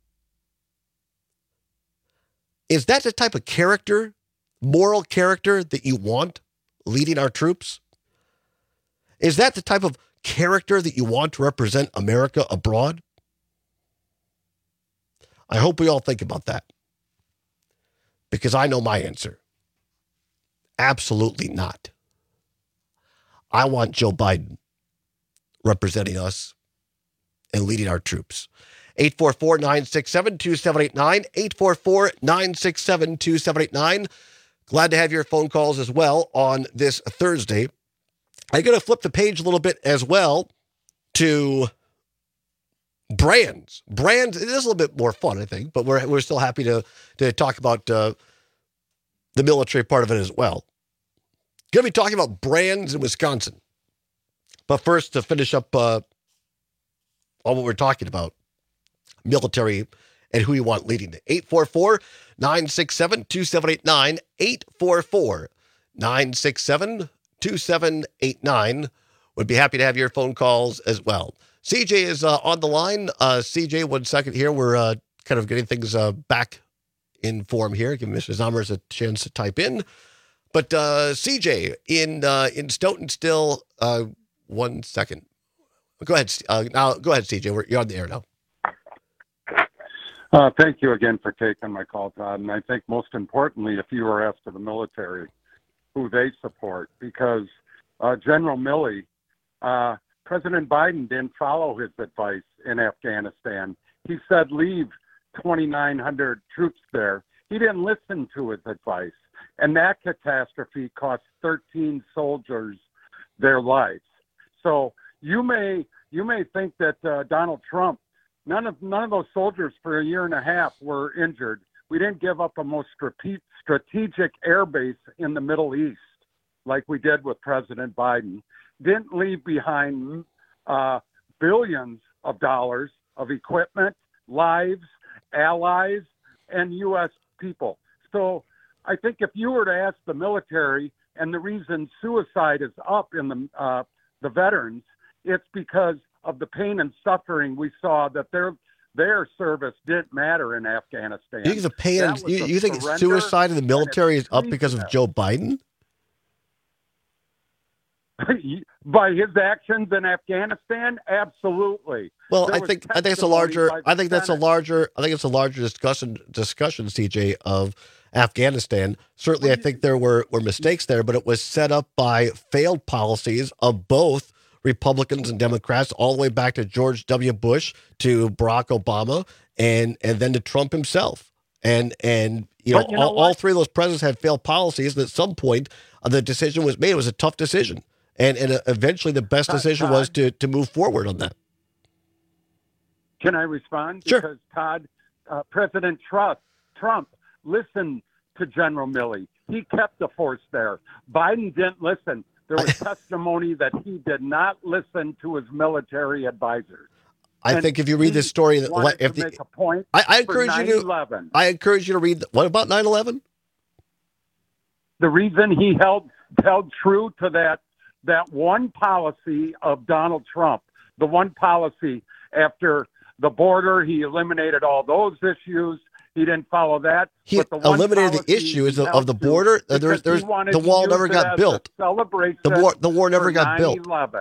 Is that the type of character, moral character that you want leading our troops? Is that the type of character that you want to represent America abroad? I hope we all think about that. Because I know my answer. Absolutely not. I want Joe Biden representing us and leading our troops. 844-967-2789, 844-967-2789. Glad to have your phone calls as well on this Thursday. I'm going to flip the page a little bit as well to brands. Brands, it is a little bit more fun, I think, but we're still happy to talk about the military part of it as well. Going to be talking about brands in Wisconsin. But first, to finish up on what we're talking about, military and who you want leading it. 844-967-2789, 844-967-2789. Would be happy to have your phone calls as well. CJ is on the line. CJ, 1 second here. We're kind of getting things back in form here. Give Mr. Zommers a chance to type in. But CJ in Stoughton still. 1 second. Go ahead. Now go ahead, CJ. You're on the air now. Thank you again for taking my call, Todd. And I think most importantly, if you were asked to the military who they support, because General Milley, President Biden didn't follow his advice in Afghanistan. He said leave 2,900 troops there. He didn't listen to his advice. And that catastrophe cost 13 soldiers their lives. So you may think that Donald Trump, none of those soldiers for a year and a half were injured. We didn't give up a most strategic air base in the Middle East like we did with President Biden. Didn't leave behind billions of dollars of equipment, lives, allies, and U.S. people. So I think if you were to ask the military, and the reason suicide is up in the veterans, it's because of the pain and suffering we saw that their service didn't matter in Afghanistan. You think the pain? You think suicide in the military is up because of Joe Biden? By his actions in Afghanistan, absolutely. Well, I think it's a larger discussion, CJ, of Afghanistan. Certainly, I think there were mistakes there, but it was set up by failed policies of both Republicans and Democrats, all the way back to George W. Bush, to Barack Obama, and then to Trump himself. And all three of those presidents had failed policies, and at some point, the decision was made. It was a tough decision. And eventually the best decision was to move forward on that. Can I respond? Sure. Because, Todd, President Trump listened to General Milley. He kept the force there. Biden didn't listen. There was testimony that he did not listen to his military advisors. I think if you read this story, I encourage you to read. What about 9/11? The reason he held true to that one policy of Donald Trump, the one policy after the border, he eliminated all those issues. He didn't follow that. He eliminated the issues of the border. The wall never got built. The war never got built.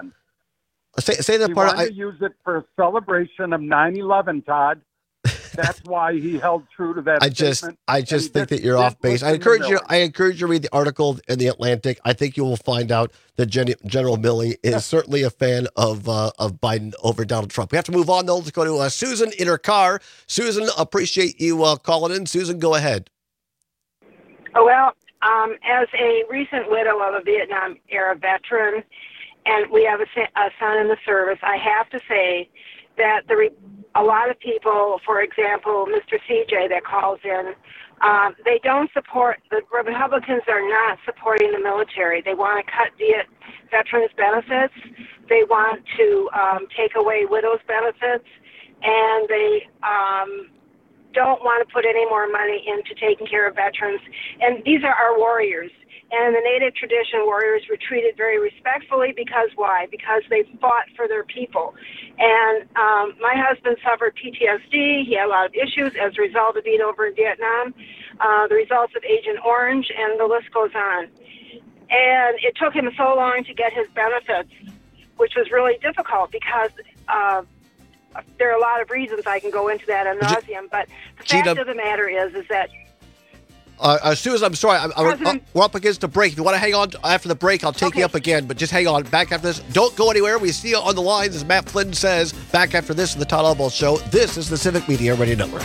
Say that he part. He wanted to use it for a celebration of 9/11, Todd. That's why he held true to that. I just think that you're off base. I encourage you to read the article in the Atlantic. I think you will find out that General Milley is certainly a fan of Biden over Donald Trump. We have to move on though. Let's go to Susan in her car. Susan, appreciate you calling in. Susan, go ahead. Well, as a recent widow of a Vietnam era veteran, and we have a son in the service, I have to say that a lot of people, for example, Mr. CJ that calls in, they don't support, the Republicans are not supporting the military. They want to cut veterans' benefits. They want to take away widows' benefits. And they don't want to put any more money into taking care of veterans. And these are our warriors. And in the Native tradition, warriors were treated very respectfully because why? Because they fought for their people. And my husband suffered PTSD. He had a lot of issues as a result of being over in Vietnam, the results of Agent Orange, and the list goes on. And it took him so long to get his benefits, which was really difficult because there are a lot of reasons. I can go into that ad nauseum. But the fact of the matter is that Susan, I'm sorry. We're up against a break. If you want to hang on after the break, I'll take you up again. But just hang on. Back after this. Don't go anywhere. We see you on the line, as Matt Flynn says. Back after this in the Todd Albaugh Show. This is the Civic Media Radio Network.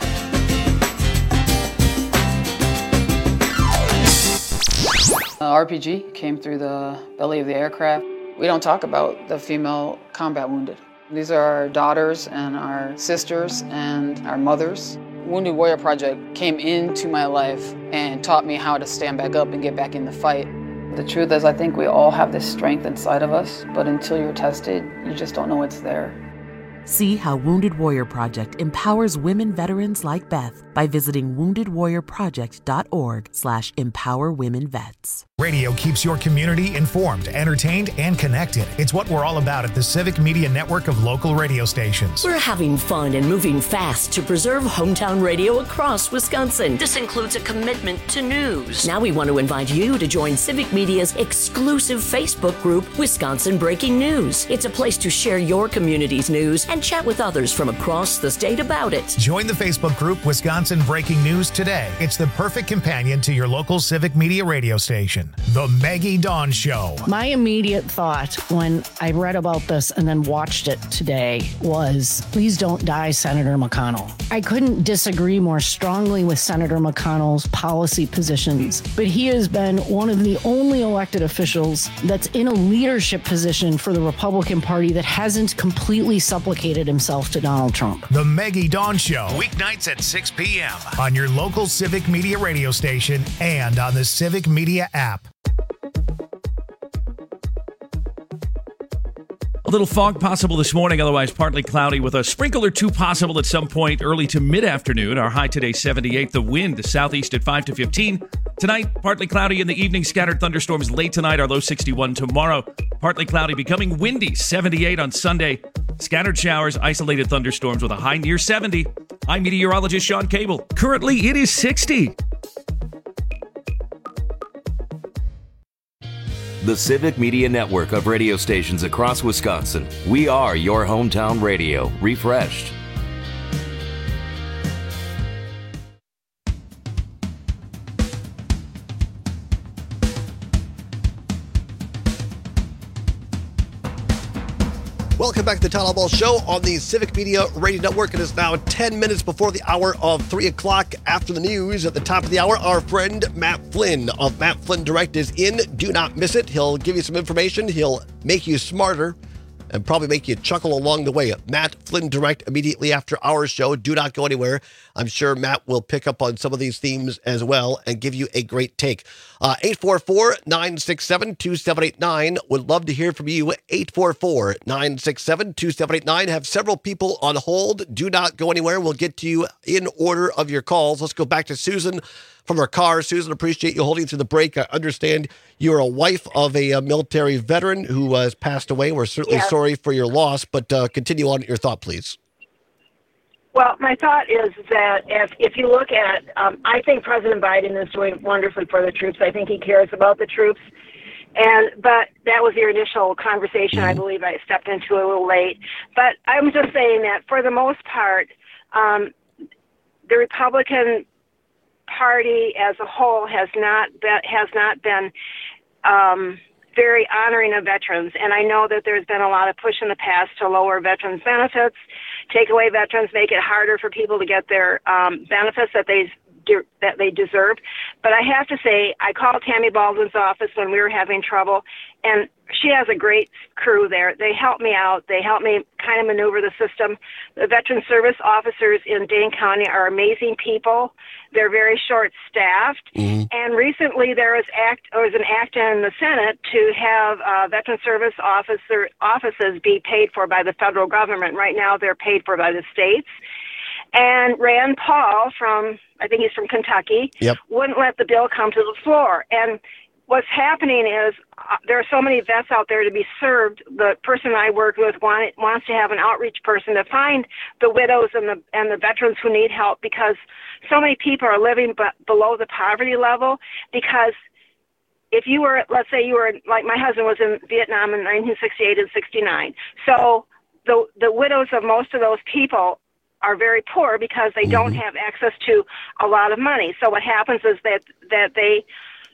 RPG came through the belly of the aircraft. We don't talk about the female combat wounded. These are our daughters and our sisters and our mothers. Wounded Warrior Project came into my life and taught me how to stand back up and get back in the fight. The truth is, I think we all have this strength inside of us, but until you're tested, you just don't know it's there. See how Wounded Warrior Project empowers women veterans like Beth by visiting woundedwarriorproject.org/empowerwomenvets. Radio keeps your community informed, entertained, and connected. It's what we're all about at the Civic Media Network of local radio stations. We're having fun and moving fast to preserve hometown radio across Wisconsin. This includes a commitment to news. Now we want to invite you to join Civic Media's exclusive Facebook group, Wisconsin Breaking News. It's a place to share your community's news and chat with others from across the state about it. Join the Facebook group Wisconsin Breaking News today. It's the perfect companion to your local Civic Media radio station. The Maggie Dawn Show. My immediate thought when I read about this and then watched it today was, please don't die, Senator McConnell. I couldn't disagree more strongly with Senator McConnell's policy positions, but he has been one of the only elected officials that's in a leadership position for the Republican Party that hasn't completely supplicated himself to Donald Trump. The Maggie Dawn Show, weeknights at 6 p.m. on your local Civic Media radio station and on the Civic Media app. A little fog possible this morning, otherwise partly cloudy with a sprinkle or two possible at some point early to mid-afternoon. Our high today 78. The wind southeast at 5 to 15. Tonight, partly cloudy in the evening. Scattered thunderstorms late tonight. Our low 61 tomorrow. Partly cloudy, becoming windy. 78 on Sunday. Scattered showers, isolated thunderstorms with a high near 70. I'm meteorologist Sean Cable. Currently, it is 60. The Civic Media Network of radio stations across Wisconsin. We are your hometown radio, refreshed. Welcome back to the Todd Ball Show on the Civic Media Radio Network. It is now 10 minutes before the hour of 3 o'clock. After the news, at the top of the hour, our friend Matt Flynn of Matt Flynn Direct is in. Do not miss it. He'll give you some information. He'll make you smarter and probably make you chuckle along the way. Matt Flynn Direct immediately after our show. Do not go anywhere. I'm sure Matt will pick up on some of these themes as well and give you a great take. 844-967-2789. Would love to hear from you. 844-967-2789. Have several people on hold. Do not go anywhere. We'll get to you in order of your calls. Let's go back to Susan from her car. Susan, appreciate you holding through the break. I understand you're a wife of a military veteran who has passed away. We're certainly sorry for your loss, but continue on your thought, please. Well, my thought is that if you look at, I think President Biden is doing wonderfully for the troops. I think he cares about the troops. But that was your initial conversation. I believe I stepped into it a little late. But I'm just saying that for the most part, the Republican Party as a whole has not been very honoring of veterans, and I know that there's been a lot of push in the past to lower veterans' benefits, take away veterans, make it harder for people to get their benefits that they deserve. But I have to say, I called Tammy Baldwin's office when we were having trouble, and she has a great crew there. They help me out. They help me kind of maneuver the system. The veteran service officers in Dane County are amazing people. They're very short-staffed. And recently there was an act in the Senate to have veteran service offices be paid for by the federal government. Right now they're paid for by the states. And Rand Paul I think he's from Kentucky, wouldn't let the bill come to the floor. And what's happening is there are so many vets out there to be served. The person I work with wants to have an outreach person to find the widows and the veterans who need help, because so many people are living below the poverty level. Because if you were, let's say you were, like my husband was in Vietnam in 1968 and 69. So the widows of most of those people are very poor because they don't have access to a lot of money. So what happens is that they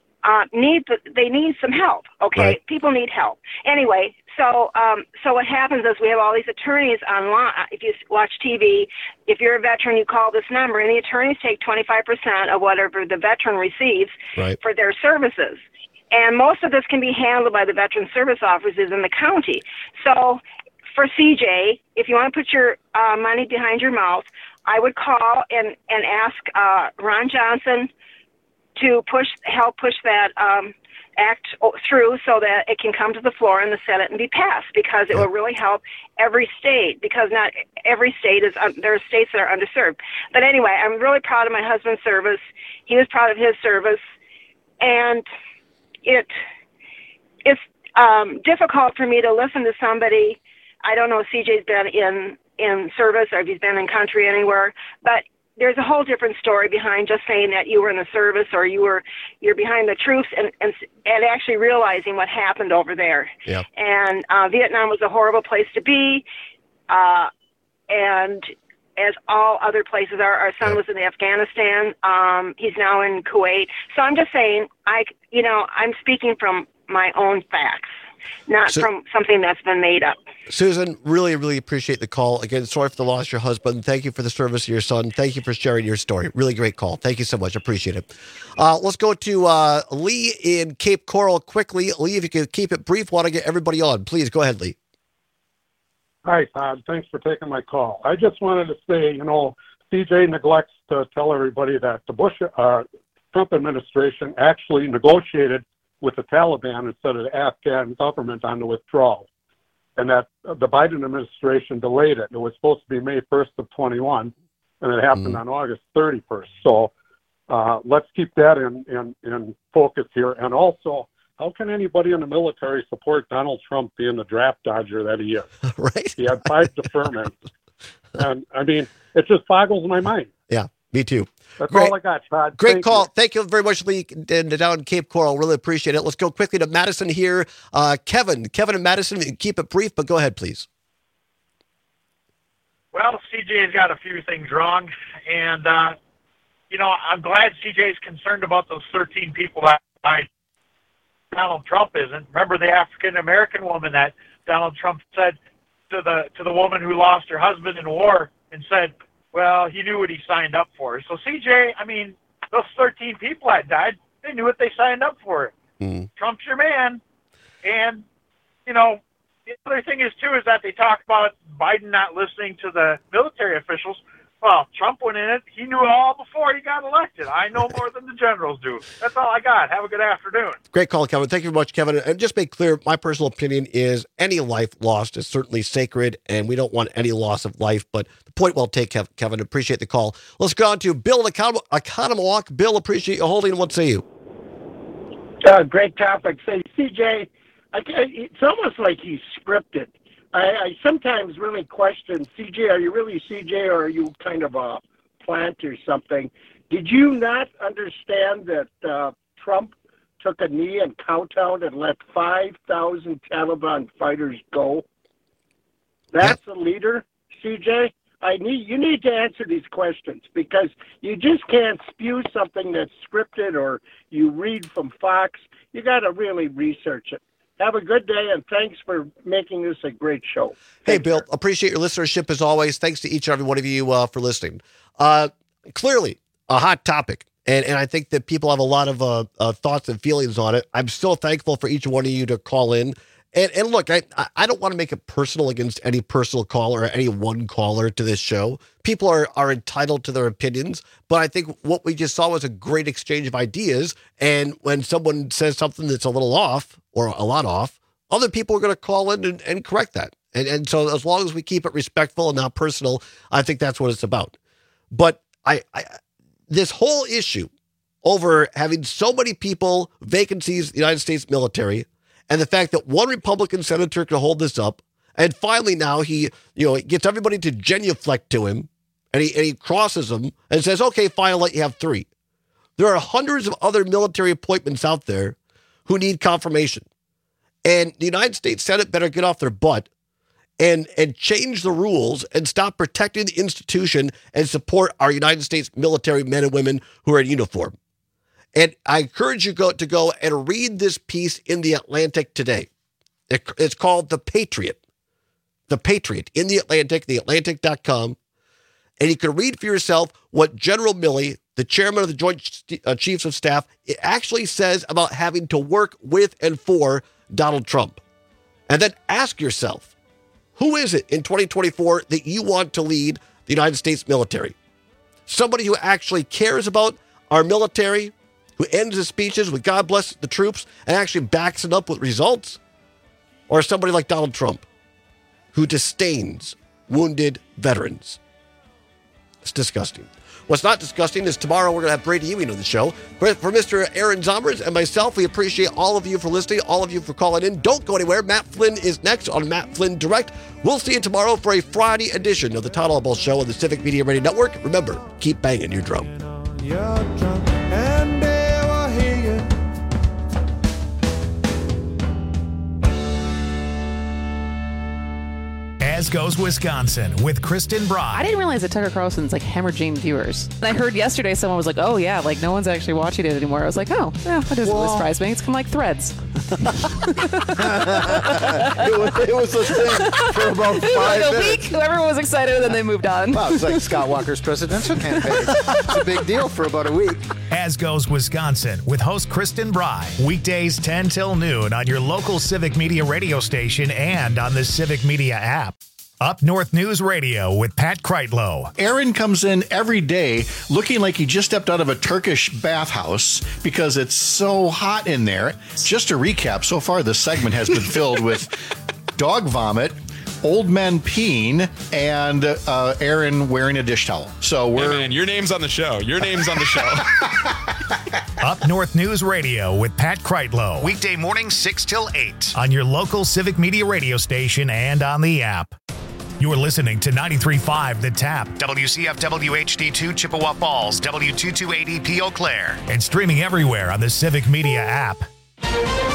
need some help. Okay, right. People need help. Anyway, so what happens is we have all these attorneys online. If you watch TV, if you're a veteran, you call this number, and the attorneys take 25% of whatever the veteran receives for their services. And most of this can be handled by the veteran service officers in the county. So for CJ, if you want to put your money behind your mouth, I would call and ask Ron Johnson to help push that act through so that it can come to the floor in the Senate and be passed, because it will really help every state, because not every state there are states that are underserved. But anyway, I'm really proud of my husband's service. He was proud of his service. And it's difficult for me to listen to somebody. I don't know if CJ's been in service or if he's been in country anywhere, but there's a whole different story behind just saying that you were in the service or you're behind the troops and actually realizing what happened over there. Yeah. And Vietnam was a horrible place to be, and as all other places are. Our son was in Afghanistan. He's now in Kuwait. So I'm just saying, I'm speaking from my own facts, not from something that's been made up. Susan, really, really appreciate the call. Again, sorry for the loss of your husband. Thank you for the service of your son. Thank you for sharing your story. Really great call. Thank you so much. Appreciate it. Let's go to Lee in Cape Coral quickly. Lee, if you could keep it brief, want to get everybody on. Please go ahead, Lee. Hi, Todd. Thanks for taking my call. I just wanted to say, CJ neglects to tell everybody that the Trump administration actually negotiated with the Taliban instead of the Afghan government on the withdrawal, and that the Biden administration delayed it. It was supposed to be May 1st of 21, and it happened on August 31st. So let's keep that in focus here. And also, how can anybody in the military support Donald Trump being the draft dodger that he is? Right. He had 5 deferments. And, it just boggles my mind. Yeah, me too. That's all I got, Todd. Great call. Thank you very much, Lee, down in Cape Coral. Really appreciate it. Let's go quickly to Madison here. Kevin and Madison, keep it brief, but go ahead, please. Well, CJ's got a few things wrong, and, I'm glad CJ's concerned about those 13 people that died. Donald Trump isn't. Remember the African-American woman that Donald Trump said to the woman who lost her husband in war and said, well, he knew what he signed up for. So CJ, those 13 people that died, they knew what they signed up for. Trump's your man. And, the other thing is, too, is that they talk about Biden not listening to the military officials. Well, Trump went in it. He knew it all before he got elected. I know more than the generals do. That's all I got. Have a good afternoon. Great call, Kevin. Thank you very much, Kevin. And just make clear, my personal opinion is any life lost is certainly sacred, and we don't want any loss of life. But the point well taken, Kevin. Appreciate the call. Let's go on to Bill in Oconomowoc. Bill, appreciate you holding. What say you? Great topic. Say, CJ, it's almost like he's scripted. I sometimes really question, CJ, are you really CJ or are you kind of a plant or something? Did you not understand that Trump took a knee in Cowtown and let 5,000 Taliban fighters go? That's a leader, CJ? You need to answer these questions because you just can't spew something that's scripted or you read from Fox. You got to really research it. Have a good day, and thanks for making this a great show. Hey, Bill, appreciate your listenership as always. Thanks to each and every one of you for listening. Clearly, a hot topic, and I think that people have a lot of thoughts and feelings on it. I'm still thankful for each one of you to call in. And look, I don't want to make it personal against any personal caller or any one caller to this show. People are entitled to their opinions, but I think what we just saw was a great exchange of ideas. And when someone says something that's a little off or a lot off, other people are going to call in and correct that. And so as long as we keep it respectful and not personal, I think that's what it's about. But this whole issue over having so many people, vacancies in the United States military, and the fact that one Republican senator can hold this up, and finally now he gets everybody to genuflect to him, and he crosses them and says, okay, fine, I'll let you have 3. There are hundreds of other military appointments out there who need confirmation. And the United States Senate better get off their butt and change the rules and stop protecting the institution and support our United States military men and women who are in uniform. And I encourage you to go and read this piece in The Atlantic today. It's called The Patriot. The Patriot in The Atlantic, theatlantic.com. And you can read for yourself what General Milley, the chairman of the Joint Chiefs of Staff, it actually says about having to work with and for Donald Trump. And then ask yourself, who is it in 2024 that you want to lead the United States military? Somebody who actually cares about our military, who ends his speeches with God bless the troops and actually backs it up with results? Or somebody like Donald Trump, who disdains wounded veterans? It's disgusting. What's not disgusting is tomorrow we're going to have Brady Ewing on the show. For Mr. Aaron Zomers and myself, we appreciate all of you for listening, all of you for calling in. Don't go anywhere. Matt Flynn is next on Matt Flynn Direct. We'll see you tomorrow for a Friday edition of the Todd Albaugh Show on the Civic Media Radio Network. Remember, keep banging your drum. As Goes Wisconsin with Kristen Bry. I didn't realize that Tucker Carlson's like hemorrhaging viewers. And I heard yesterday someone was like, oh yeah, like no one's actually watching it anymore. I was like, oh, yeah, that doesn't really surprise me. It's kind of like Threads. It was a thing for about 5 like minutes. Week, everyone was excited and then they moved on. Wow, it's like Scott Walker's presidential campaign. It's a big deal for about a week. As Goes Wisconsin with host Kristen Bry. Weekdays 10 till noon on your local Civic Media radio station and on the Civic Media app. Up North News Radio with Pat Kreitlow. Aaron comes in every day looking like he just stepped out of a Turkish bathhouse because it's so hot in there. Just to recap, so far this segment has been filled with dog vomit, old men peeing, and Aaron wearing a dish towel. So we're... Hey man, your name's on the show. Your name's on the show. Up North News Radio with Pat Kreitlow. Weekday mornings 6 till 8 on your local Civic Media radio station and on the app. You're listening to 93.5 The Tap, WCFW HD2 Chippewa Falls, W228EP Eau Claire, and streaming everywhere on the Civic Media app.